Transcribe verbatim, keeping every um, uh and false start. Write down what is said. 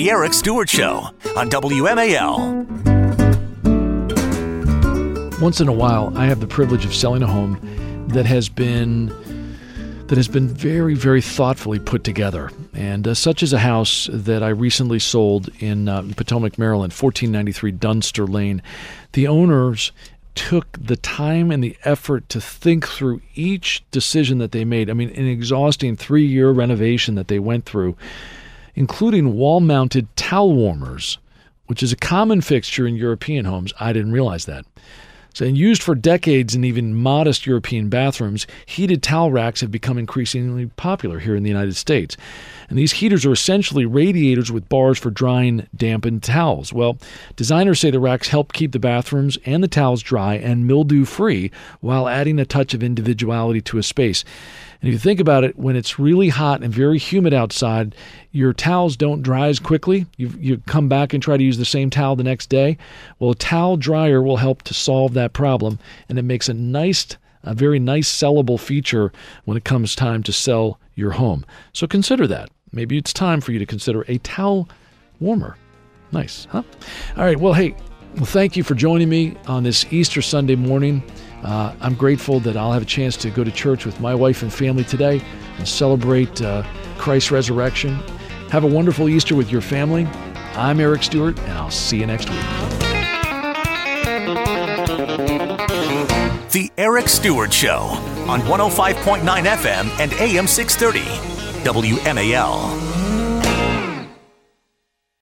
The Eric Stewart Show on W M A L. Once in a while, I have the privilege of selling a home that has been that has been very, very thoughtfully put together. And uh, such is a house that I recently sold in uh, Potomac, Maryland, fourteen ninety-three Dunster Lane. The owners took the time and the effort to think through each decision that they made. I mean, an exhausting three-year renovation that they went through, including wall-mounted towel warmers, which is a common fixture in European homes. I didn't realize that. So, and used for decades in even modest European bathrooms, heated towel racks have become increasingly popular here in the United States. And these heaters are essentially radiators with bars for drying dampened towels. Well, designers say the racks help keep the bathrooms and the towels dry and mildew-free while adding a touch of individuality to a space. And if you think about it, when it's really hot and very humid outside, your towels don't dry as quickly. You you come back and try to use the same towel the next day. Well, a towel dryer will help to solve that problem, and it makes a nice, a very nice sellable feature when it comes time to sell your home. So consider that. Maybe it's time for you to consider a towel warmer. Nice, huh? All right, well, hey, well, thank you for joining me on this Easter Sunday morning. Uh, I'm grateful that I'll have a chance to go to church with my wife and family today and celebrate uh, Christ's resurrection. Have a wonderful Easter with your family. I'm Eric Stewart, and I'll see you next week. The Eric Stewart Show on one oh five point nine F M and A M six thirty W M A L.